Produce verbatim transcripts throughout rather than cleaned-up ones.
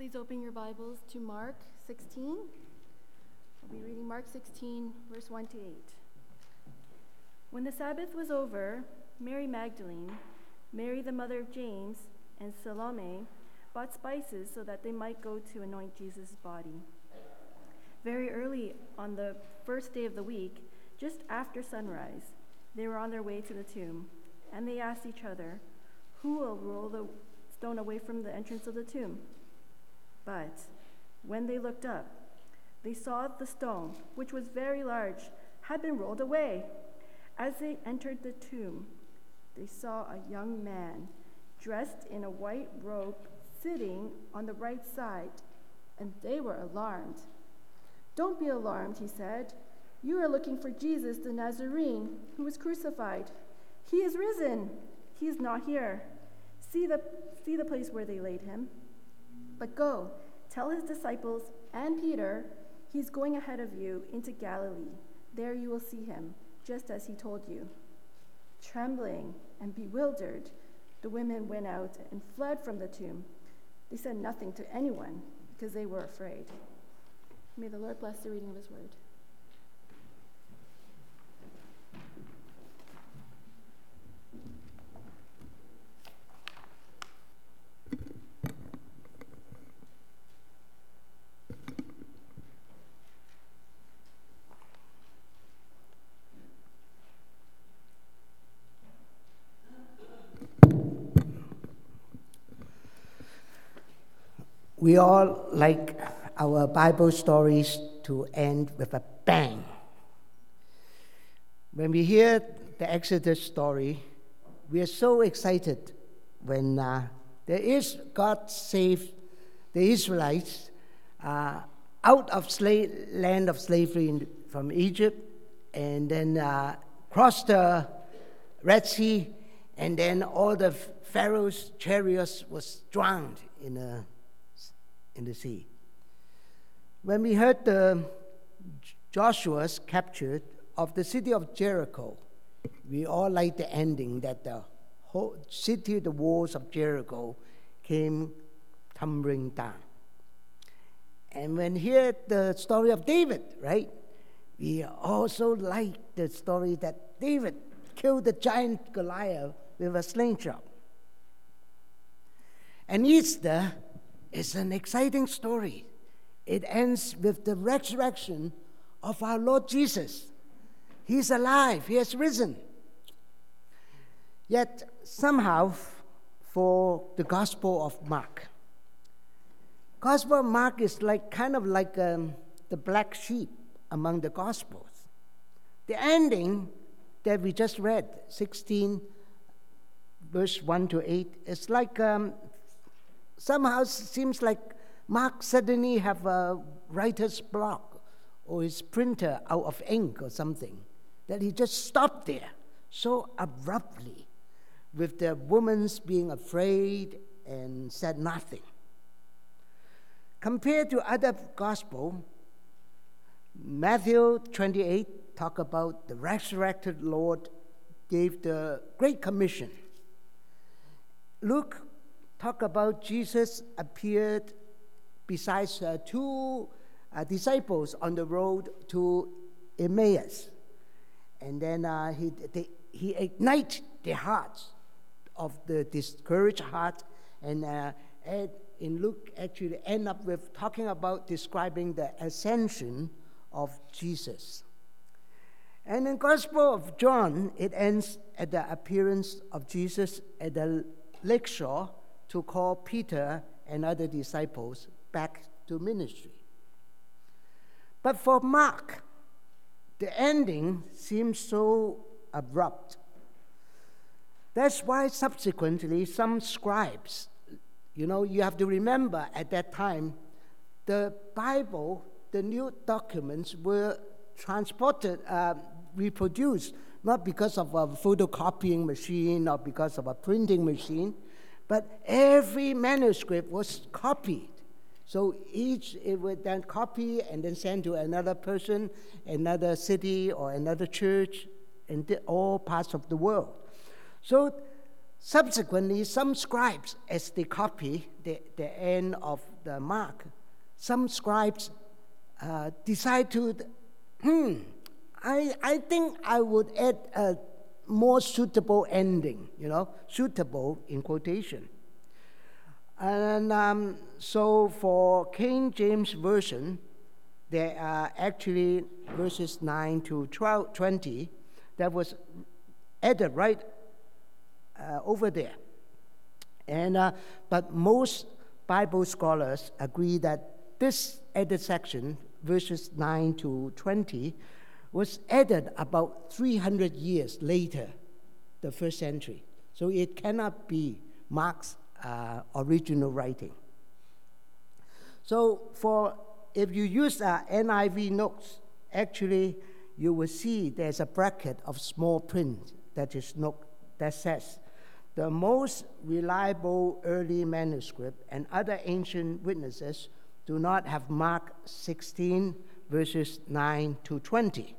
Please open your Bibles to Mark sixteen. I'll be reading Mark sixteen, verse one to eight. When the Sabbath was over, Mary Magdalene, Mary the mother of James, and Salome bought spices so that they might go to anoint Jesus' body. Very early on the first day of the week, just after sunrise, they were on their way to the tomb, and they asked each other, "Who will roll the stone away from the entrance of the tomb?" But when they looked up, they saw the stone, which was very large, had been rolled away. As they entered the tomb, they saw a young man dressed in a white robe sitting on the right side, and they were alarmed. "Don't be alarmed," he said. "You are looking for Jesus the Nazarene, who was crucified. He is risen. He is not here. See the, see the place where they laid him. But go, tell his disciples and Peter, he's going ahead of you into Galilee. There you will see him, just as he told you." Trembling and bewildered, the women went out and fled from the tomb. They said nothing to anyone because they were afraid. May the Lord bless the reading of his word. We all like our Bible stories to end with a bang. When we hear the Exodus story, we are so excited when uh, there is God saved the Israelites uh, out of slave, land of slavery in, from Egypt, and then uh, crossed the Red Sea, and then all the Pharaoh's chariots was drowned in a in the sea. When we heard the Joshua's captured of the city of Jericho, we all liked the ending that the whole city, the walls of Jericho, came tumbling down. And when we hear the story of David, right, we also like the story that David killed the giant Goliath with a slingshot. And Easter is an exciting story. It ends with the resurrection of our Lord Jesus. He's alive. He has risen. Yet somehow, for the Gospel of Mark, Gospel of Mark is like kind of like um, the black sheep among the Gospels. The ending that we just read, sixteen, verse one to eight, is like um, somehow seems like Mark suddenly have a writer's block or his printer out of ink or something, that he just stopped there so abruptly with the woman's being afraid and said nothing. Compared to other gospel, Matthew twenty-eight talk about the resurrected Lord gave the Great Commission. Luke talk about Jesus appeared besides uh, two uh, disciples on the road to Emmaus. And then uh, he, they, he ignited the hearts of the discouraged heart. And, uh, and in Luke actually end up with talking about describing the ascension of Jesus. And in Gospel of John, it ends at the appearance of Jesus at the lakeshore to call Peter and other disciples back to ministry. But for Mark, the ending seems so abrupt. That's why subsequently some scribes, you know, you have to remember at that time, the Bible, the new documents were transported, uh, reproduced, not because of a photocopying machine or because of a printing machine, but every manuscript was copied. So each, it would then copy and then send to another person, another city, or another church, in the, all parts of the world. So Subsequently, some scribes, as they copy the, the end of the Mark, some scribes uh, decide to, hmm, I, I think I would add a more suitable ending, you know, suitable in quotation. And um, so for King James Version, there are actually verses nine to twelve, twenty that was added right uh, over there. And uh, but most Bible scholars agree that this added section, verses nine to twenty, was added about three hundred years later, the first century. So it cannot be Mark's uh, original writing. So for if you use uh, N I V notes, actually you will see there's a bracket of small print that is note that says, the most reliable early manuscript and other ancient witnesses do not have Mark sixteen, verses nine to twenty.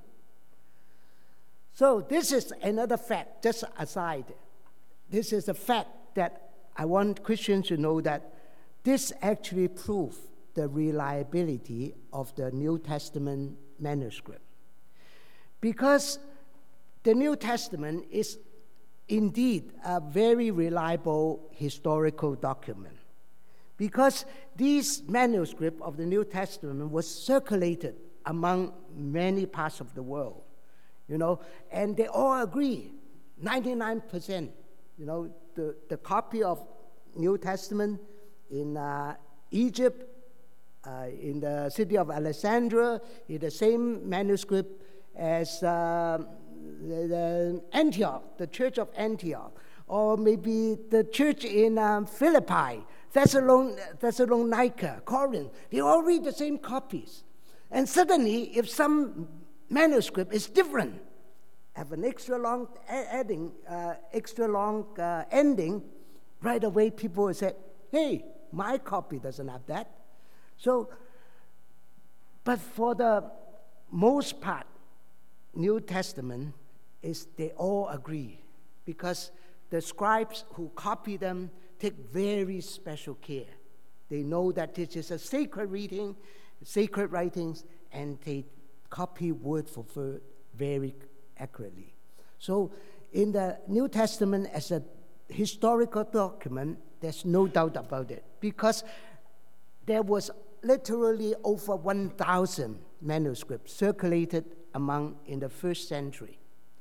So this is another fact, just aside. This is a fact that I want Christians to know, that this actually proves the reliability of the New Testament manuscript. Because the New Testament is indeed a very reliable historical document. Because these manuscripts of the New Testament was circulated among many parts of the world, you know, and they all agree, ninety-nine percent, you know, the, the copy of New Testament in uh, Egypt, uh, in the city of Alexandria, in the same manuscript as uh, the, the Antioch, the church of Antioch, or maybe the church in um, Philippi, Thessalon- Thessalonica, Corinth. They all read the same copies. And suddenly, if some manuscript is different, have an extra long adding, uh, extra long uh, ending, right away people will say, hey, my copy doesn't have that. So, but for the most part, New Testament is they all agree, because the scribes who copy them take very special care. They know that this is a sacred reading, sacred writings, and they copy word for word very accurately. So in the New Testament as a historical document, there's no doubt about it, because there was literally over one thousand manuscripts circulated among in the first century.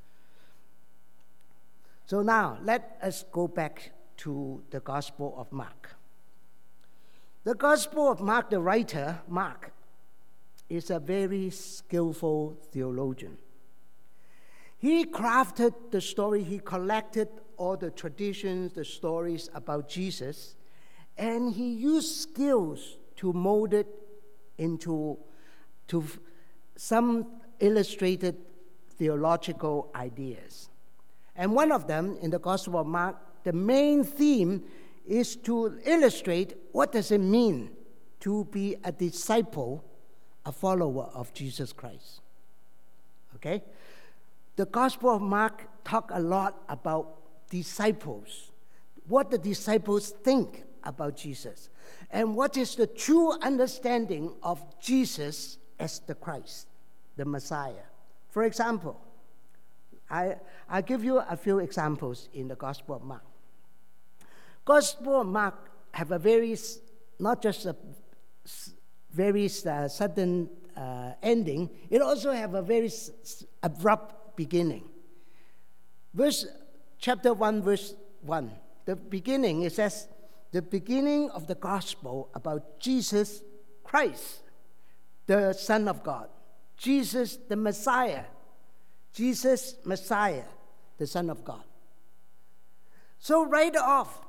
So now let us go back to the Gospel of Mark. The Gospel of Mark, the writer, Mark, is a very skillful theologian. He crafted the story, he collected all the traditions, the stories about Jesus, and he used skills to mold it into to some illustrated theological ideas. And one of them, in the Gospel of Mark, the main theme is to illustrate what does it mean to be a disciple, a follower of Jesus Christ. Okay? The Gospel of Mark talk a lot about disciples, what the disciples think about Jesus, and what is the true understanding of Jesus as the Christ, the Messiah. For example, I, I'll give you a few examples in the Gospel of Mark. Gospel of Mark have a very, not just a very uh, sudden uh, ending, it also have a very s- abrupt beginning. Verse, chapter one, verse one, the beginning, it says, the beginning of the gospel about Jesus Christ, the Son of God. Jesus, the Messiah. Jesus, Messiah, the Son of God. So right off,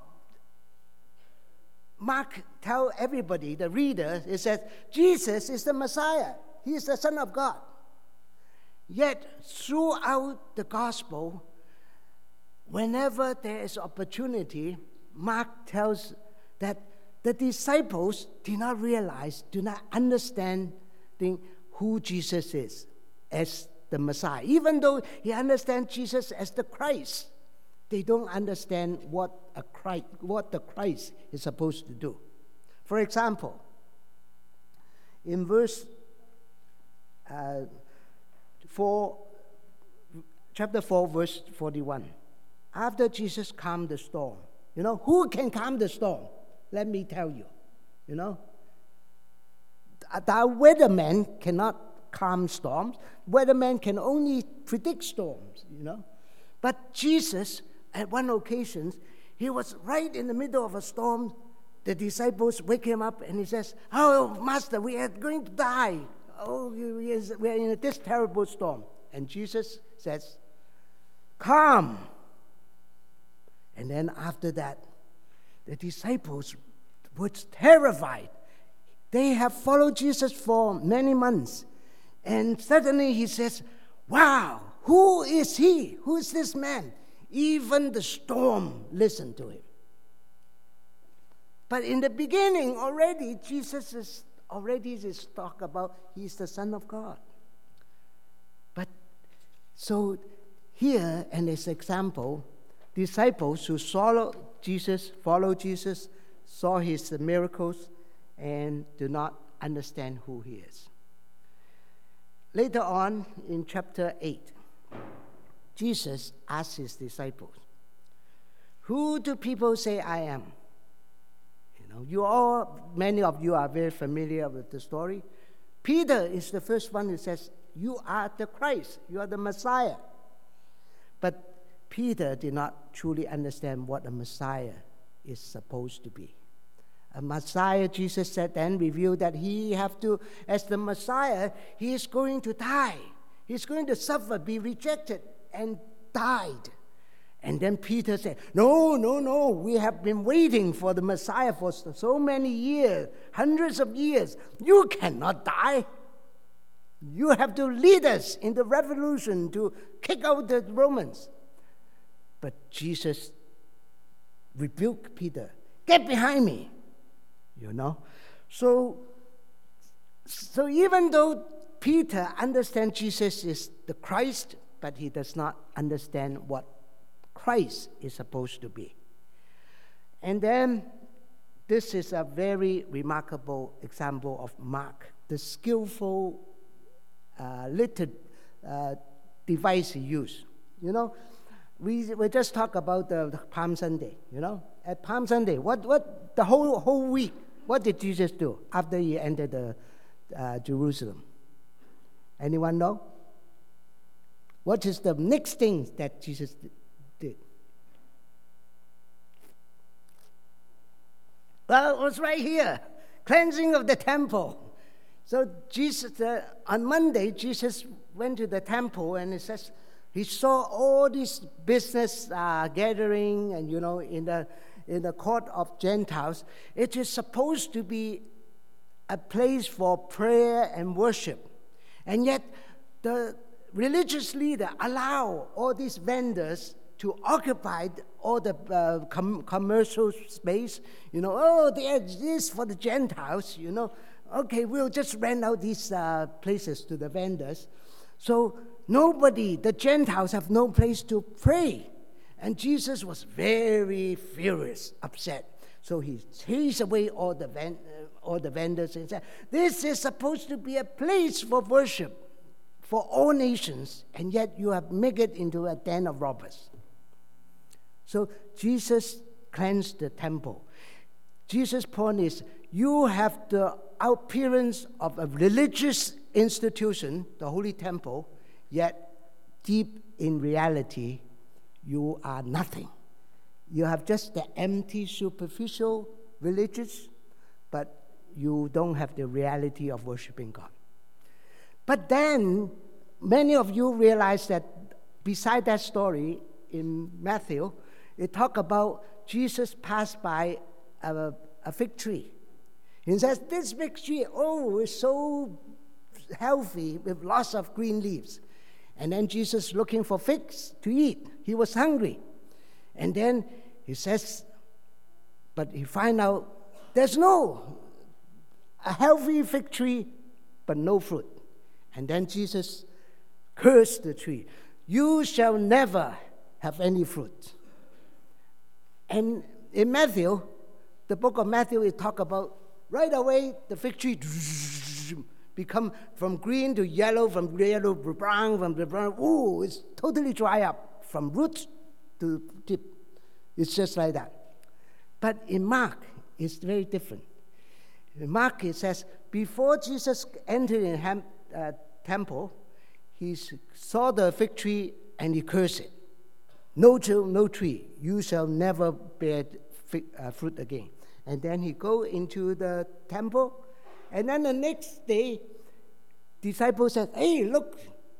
Mark tell everybody, the reader, it says, Jesus is the Messiah. He is the Son of God. Yet, throughout the gospel, whenever there is opportunity, Mark tells that the disciples do not realize, do not understand who Jesus is as the Messiah. Even though he understands Jesus as the Christ, they don't understand what a Christ, what the Christ is supposed to do. For example, in verse uh, four, chapter four, verse forty-one, after Jesus calmed the storm, you know, who can calm the storm? Let me tell you, you know, the weatherman cannot calm storms. Weatherman can only predict storms, you know. But Jesus, at one occasion, he was right in the middle of a storm. The disciples wake him up and he says, "Oh, Master, we are going to die. Oh, we are in this terrible storm." And Jesus says, "Calm." And then after that, the disciples were terrified. They have followed Jesus for many months. And suddenly he says, "Wow, who is he? Who is this man? Even the storm listened to him." But in the beginning already, Jesus is already is talk about he's the Son of God. But so here, in this example, disciples who follow Jesus, follow Jesus, saw his miracles, and do not understand who he is. Later on in chapter eight, Jesus asked his disciples, "Who do people say I am?" You know, you all, many of you are very familiar with the story. Peter is the first one who says, "You are the Christ, you are the Messiah." But Peter did not truly understand what a Messiah is supposed to be. A Messiah, Jesus said, then revealed that he have to, as the Messiah, he is going to die. He's going to suffer, be rejected, and died. And then Peter said, no, no, no, we have been waiting for the Messiah for so many years, hundreds of years. You cannot die. You have to lead us in the revolution to kick out the Romans. But Jesus rebuked Peter. Get behind me. You know, so, so even though Peter understands Jesus is the Christ, but he does not understand what Christ is supposed to be. And then this is a very remarkable example of Mark, the skillful uh, little uh, device he used. You know, we we just talk about the, the Palm Sunday. You know, at Palm Sunday, what what the whole whole week. What did Jesus do after he entered the, uh, Jerusalem? Anyone know? What is the next thing that Jesus did? Well, it was right here, cleansing of the temple. So Jesus, uh, on Monday, Jesus went to the temple and it says he saw all this business uh, gathering and, you know, in the in the court of Gentiles. It is supposed to be a place for prayer and worship. And yet, the religious leader allow all these vendors to occupy all the uh, com- commercial space. You know, oh, there's this for the Gentiles, you know. Okay, we'll just rent out these uh, places to the vendors. So nobody, the Gentiles have no place to pray. And Jesus was very furious, upset. So he chased away all the, ven- uh, all the vendors and said, this is supposed to be a place for worship for all nations, and yet you have made it into a den of robbers. So Jesus cleansed the temple. Jesus' point is, you have the appearance of a religious institution, the Holy Temple, yet deep in reality, you are nothing. You have just the empty, superficial religious, but you don't have the reality of worshiping God. But then, many of you realize that beside that story in Matthew, it talks about Jesus passed by a, a fig tree. He says, this fig tree, oh, is so healthy with lots of green leaves. And then Jesus looking for figs to eat. He was hungry. And then he says, but he find out there's no, a healthy fig tree, but no fruit. And then Jesus cursed the tree. You shall never have any fruit. And in Matthew, the book of Matthew, it talk about right away the fig tree become from green to yellow, from yellow to brown, from the brown, ooh, it's totally dry up from roots to tip. It's just like that. But in Mark, it's very different. In Mark, it says, before Jesus entered in the uh, temple, he saw the fig tree and he cursed it. No tree, no tree, you shall never bear fig, uh, fruit again. And then he go into the temple, and then the next day, disciples said, hey, look,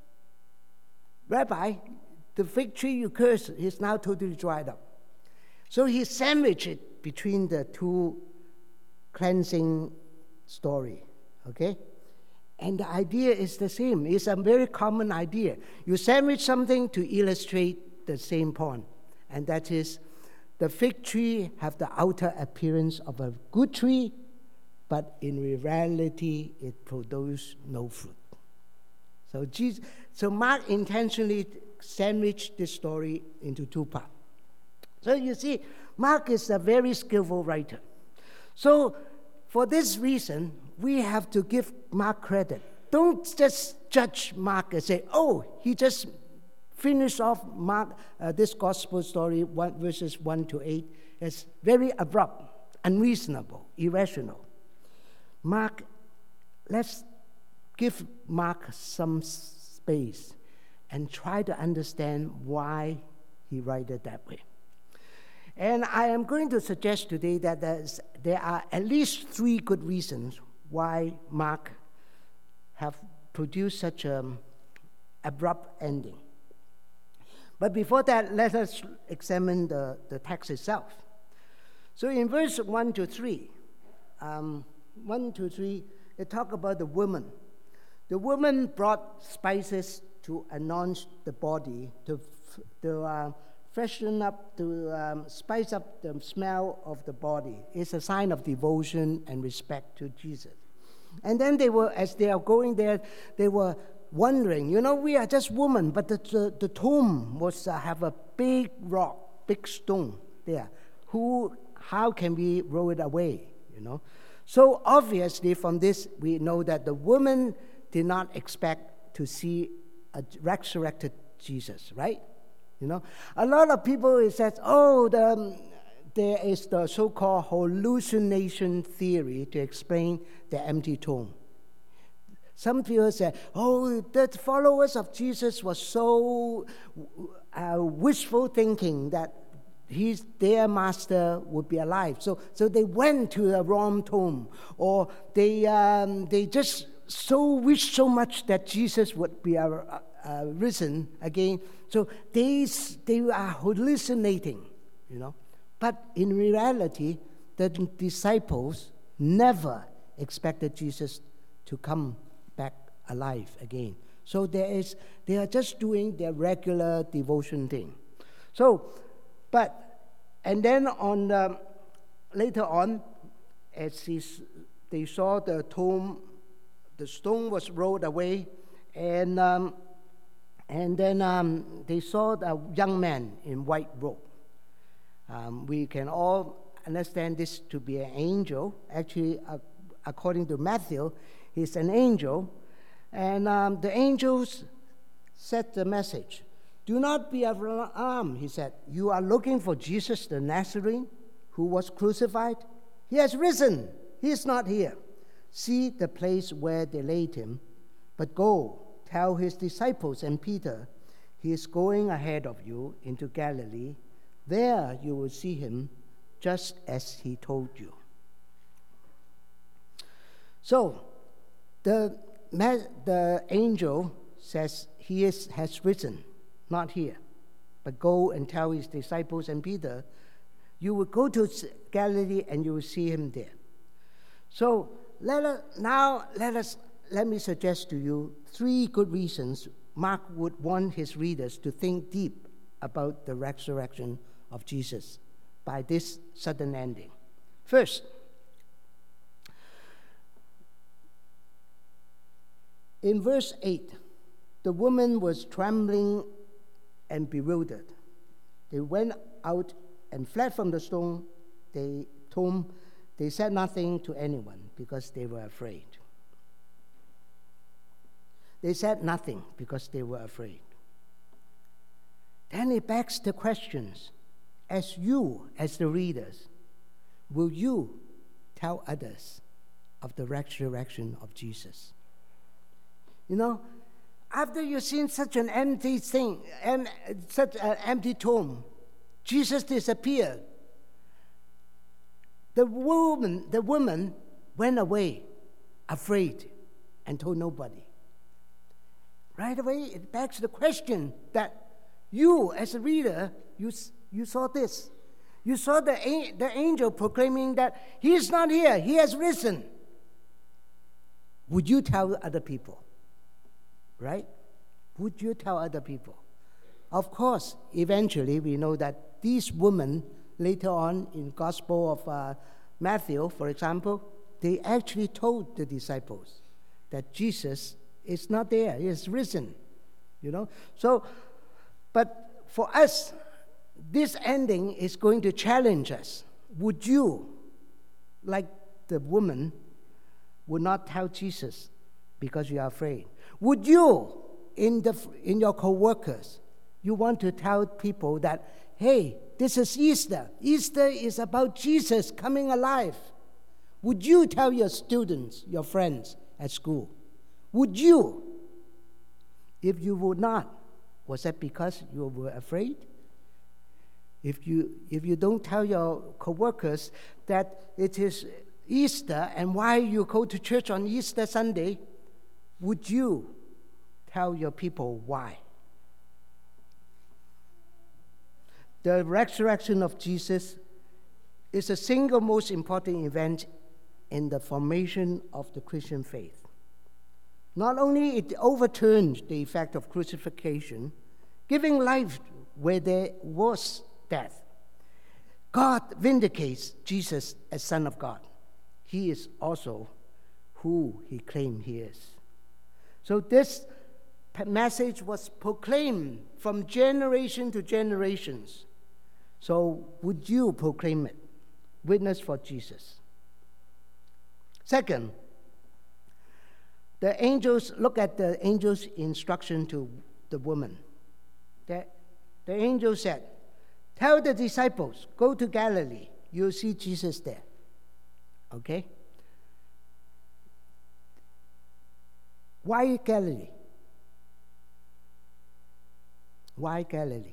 Rabbi, the fig tree you cursed is now totally dried up. So he sandwiched it between the two cleansing story, okay? And the idea is the same. It's a very common idea. You sandwich something to illustrate the same point, and that is the fig tree have the outer appearance of a good tree, but in reality, it produces no fruit. So, Jesus, so Mark intentionally sandwiched this story into two parts. So you see, Mark is a very skillful writer. So for this reason, we have to give Mark credit. Don't just judge Mark and say, oh, he just finished off Mark, uh, this gospel story, one, verses one to eight, as very abrupt, unreasonable, irrational. Mark, let's give Mark some space and try to understand why he wrote it that way. And I am going to suggest today that there's, there are at least three good reasons why Mark have produced such an abrupt ending. But before that, let us examine the, the text itself. So in verse one to three, um, one to three, they talk about the woman. The woman brought spices to anoint the body, to, to uh, freshen up, to um, spice up the smell of the body. It's a sign of devotion and respect to Jesus. And then they were, as they are going there, they were wondering, you know, we are just women, but the, the, the tomb was uh, have a big rock, big stone there. Who, how can we roll it away, you know? So obviously from this, we know that the woman did not expect to see a resurrected Jesus, right? You know, a lot of people, it says, oh, the, um, there is the so-called hallucination theory to explain the empty tomb. Some people say, oh, the followers of Jesus were so uh, wishful thinking that he's, their master would be alive. So, so they went to the wrong tomb, or they, um, they just so wished so much that Jesus would be uh, uh, risen again. So they, they are hallucinating, you know. But in reality, the disciples never expected Jesus to come back alive again. So there is, they are just doing their regular devotion thing. So, but, and then on the, later on, as they saw the tomb, the stone was rolled away, and um, and then um, they saw a young man in white robe. Um, we can all understand this to be an angel. Actually, uh, according to Matthew, he's an angel. And um, the angels said the message, do not be alarmed, he said. You are looking for Jesus the Nazarene who was crucified. He has risen. He is not here. See the place where they laid him. But go, tell his disciples and Peter, he is going ahead of you into Galilee. There you will see him just as he told you. So, the, the angel says he is, has risen, not here. But go and tell his disciples and Peter, you will go to Galilee and you will see him there. So, let us, now let us let me suggest to you three good reasons Mark would want his readers to think deep about the resurrection of Jesus by this sudden ending. First, in verse eight, the woman was trembling and bewildered. They went out and fled from the stone, they tomb, they said nothing to anyone because they were afraid. They said nothing because they were afraid. Then it begs the questions, as you, as the readers, will you tell others of the resurrection of Jesus? You know, after you've seen such an empty thing, and such an empty tomb, Jesus disappeared. The woman, the woman went away, afraid, and told nobody. Right away, it begs the question that you, as a reader, you, you saw this. You saw the, the angel proclaiming that he is not here, he has risen. Would you tell other people? Right? Would you tell other people? Of course, eventually we know that these women, later on in Gospel of uh, Matthew, for example, they actually told the disciples that Jesus is not there, he is risen. You know? So, but for us, this ending is going to challenge us. Would you, like the woman, would not tell Jesus because you are afraid? Would you, in the in your co-workers, you want to tell people that, hey, this is Easter. Easter is about Jesus coming alive. Would you tell your students, your friends at school? Would you? If you would not, was that because you were afraid? If you if you don't tell your co-workers that it is Easter and why you go to church on Easter Sunday, would you tell your people why? The resurrection of Jesus is the single most important event in the formation of the Christian faith. Not only it overturned the effect of crucifixion, giving life where there was death, God vindicates Jesus as Son of God. He is also who he claimed he is. So this message was proclaimed from generation to generations. So would you proclaim it? Witness for Jesus. Second, the angels, look at the angel's instruction to the woman. The, the angel said, tell the disciples, go to Galilee. You'll see Jesus there. Okay? Why Galilee? Why Galilee?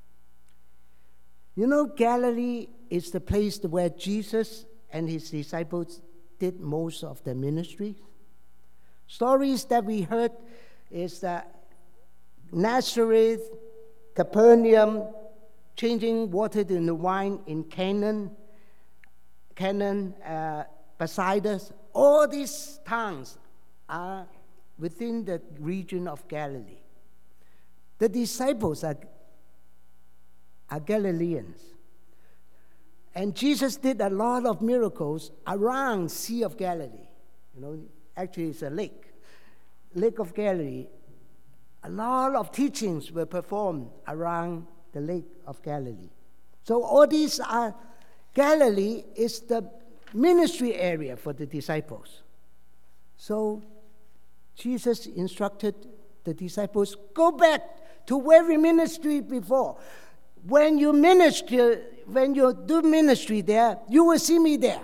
You know, Galilee is the place where Jesus and his disciples did most of their ministry. Stories that we heard is that Nazareth, Capernaum, changing water into wine in Canaan, Canaan, uh, Bethsaida, all these towns are within the region of Galilee. The disciples are, are Galileans. And Jesus did a lot of miracles around Sea of Galilee. You know, actually it's a lake. Lake of Galilee. A lot of teachings were performed around the Lake of Galilee. So all these are, Galilee is the ministry area for the disciples. So Jesus instructed the disciples, go back to where we ministered before. When you minister, when you do ministry there, you will see me there.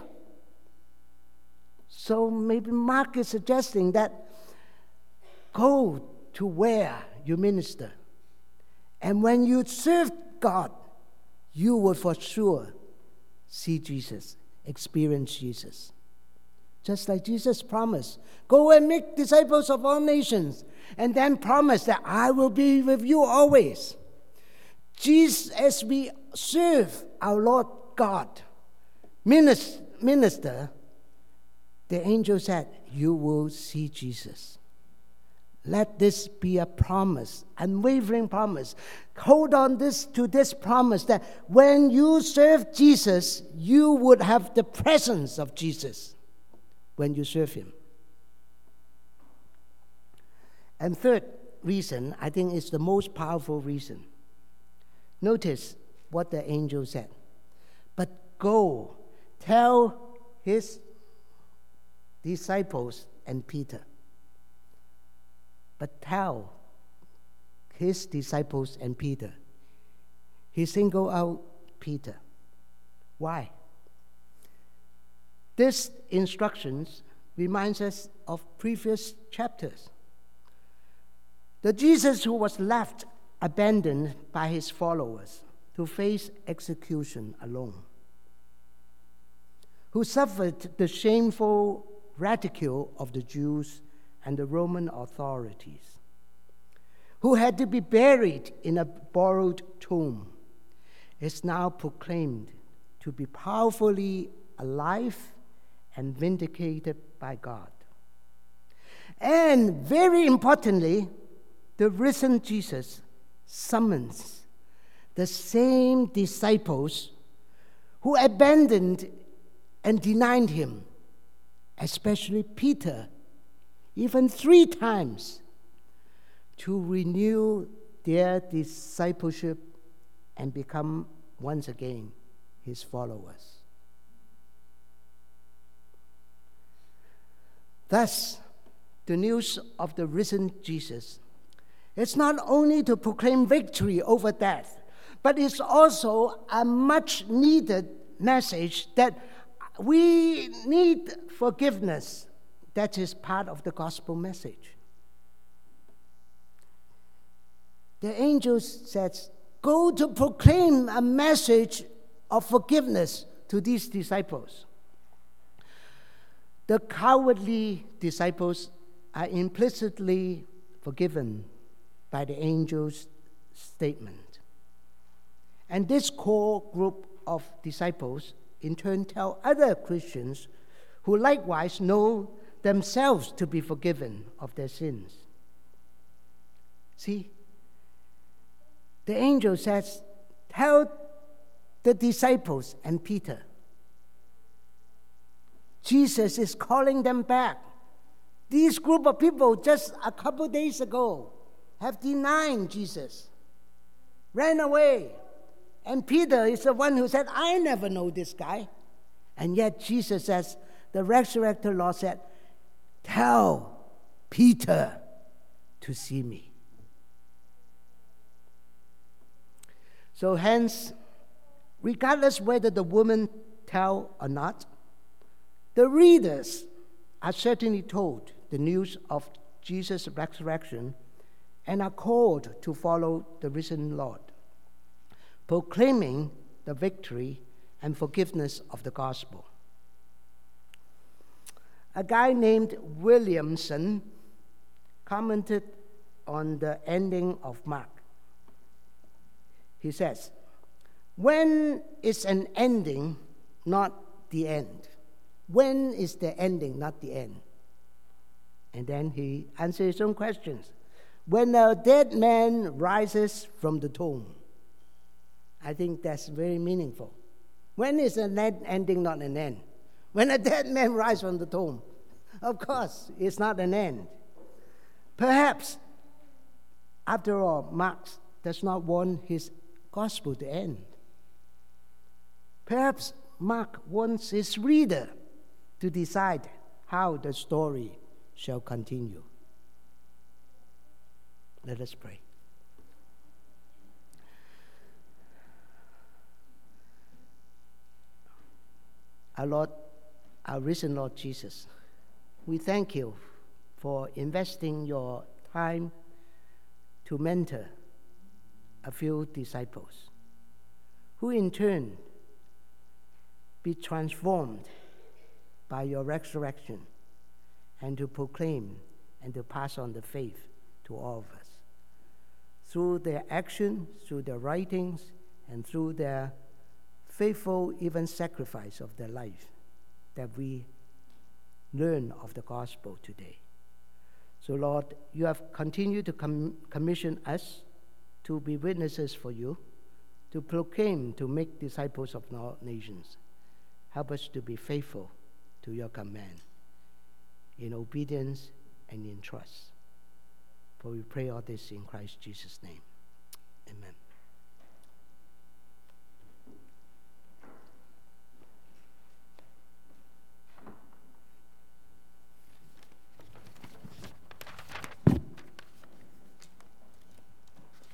So maybe Mark is suggesting that go to where you minister. And when you serve God, you will for sure see Jesus, experience Jesus. Just like Jesus promised, go and make disciples of all nations, and then promise that I will be with you always. Jesus, as we serve our Lord God, minister, the angel said, you will see Jesus. Let this be a promise, unwavering promise. Hold on this to this promise that when you serve Jesus, you would have the presence of Jesus when you serve him. And third reason, I think is the most powerful reason. Notice what the angel said. go, tell his disciples and Peter. But tell his disciples and Peter. He singled out Peter. Why? This instructions reminds us of previous chapters. The Jesus who was left abandoned by his followers to face execution alone, who suffered the shameful ridicule of the Jews and the Roman authorities, who had to be buried in a borrowed tomb, is now proclaimed to be powerfully alive and vindicated by God. And very importantly, the risen Jesus summons the same disciples who abandoned and denied him, especially Peter, even three times, to renew their discipleship and become once again his followers. Thus, the news of the risen Jesus is not only to proclaim victory over death, but it's also a much needed message that we need forgiveness. That is part of the gospel message. The angel says, go to proclaim a message of forgiveness to these disciples. The cowardly disciples are implicitly forgiven by the angel's statement. And this core group of disciples in turn tell other Christians who likewise know themselves to be forgiven of their sins. See, the angel says, tell the disciples and Peter. Jesus is calling them back. These group of people just a couple days ago have denied Jesus, ran away. And Peter is the one who said, I never know this guy. And yet Jesus says, the resurrected Lord said, tell Peter to see me. So hence, regardless whether the woman tell or not, the readers are certainly told the news of Jesus' resurrection and are called to follow the risen Lord, proclaiming the victory and forgiveness of the gospel. A guy named Williamson commented on the ending of Mark. He says, when is an ending not the end? When is the ending not the end? And then he answers his own questions. When a dead man rises from the tomb. I think that's very meaningful. When is an ending not an end? When a dead man rises from the tomb. Of course, it's not an end. Perhaps, after all, Mark does not want his gospel to end. Perhaps Mark wants his reader to decide how the story shall continue. Let us pray. Our Lord, our risen Lord Jesus, we thank you for investing your time to mentor a few disciples, who in turn be transformed by your resurrection and to proclaim and to pass on the faith to all of us. Through their action, through their writings, and through their faithful even sacrifice of their life, that we learn of the gospel today. So Lord, you have continued to com- commission us to be witnesses for you, to proclaim, to make disciples of all nations. Help us to be faithful to your command, in obedience and in trust. For we pray all this in Christ Jesus' name. Amen.